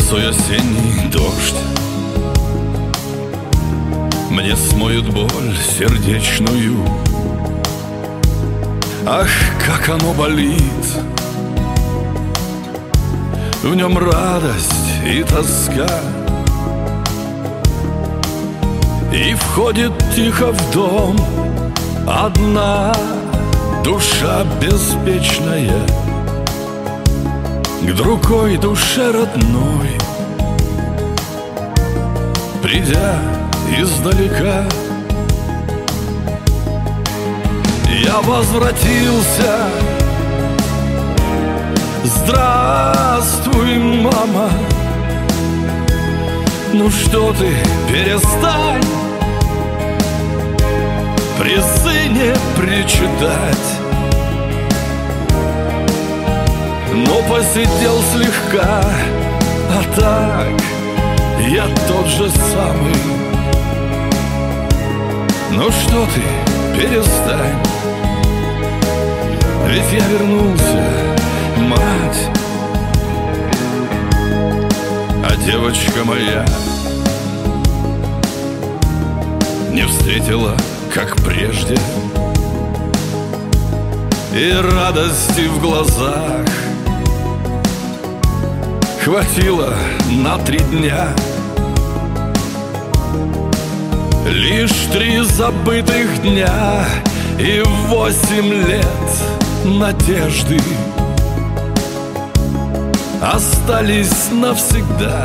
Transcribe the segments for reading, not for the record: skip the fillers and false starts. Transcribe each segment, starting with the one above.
Росой осенний дождь мне смоет боль сердечную. Ах, как оно болит! В нем радость и тоска. И входит тихо в дом одна душа беспечная, к другой душе родной, придя издалека. Я возвратился. Здравствуй, мама. Ну что ты, перестань при сыне причитать. Но посидел слегка, а так я тот же самый. Ну что ты, перестань, ведь я вернулся, мать. А девочка моя не встретила, как прежде, и радости в глазах хватило на 3 дня. Лишь 3 забытых дня и 8 лет надежды остались навсегда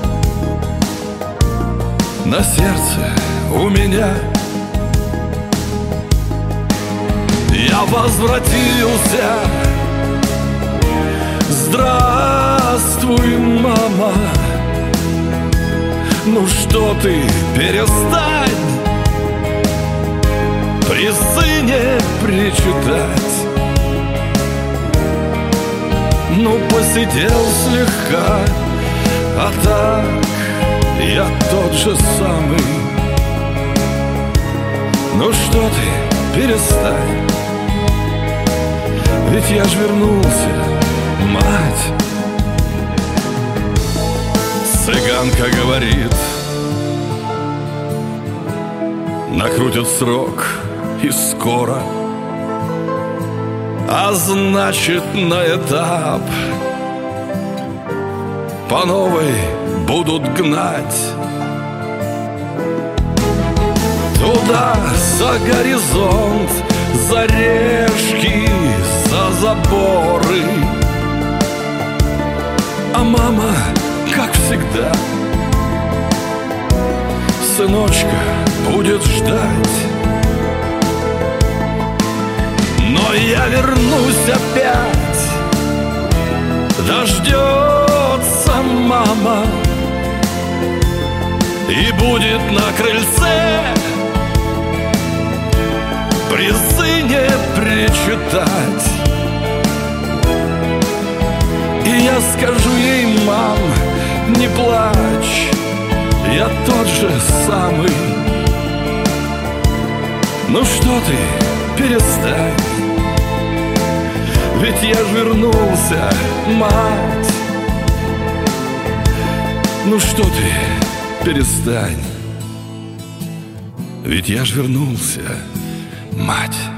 на сердце у меня. Я возвратился. Здравствуй, мама. Ну что ты, перестань при сыне причитать. Ну посидел слегка, а так я тот же самый. Ну что ты, перестань, ведь я ж вернулся, мать. Цыганка говорит, накрутят срок и скоро, а значит на этап по новой будут гнать. Туда, за горизонт, за решки, за заборы. А мама, как всегда, сыночка будет ждать. Но я вернусь опять, дождется мама, и будет на крыльце при сыне причитать. И я скажу ей, мам, не плачь, я тот же самый. Ну что ты, перестань, ведь я ж вернулся, мать. Ну что ты, перестань, ведь я ж вернулся, мать.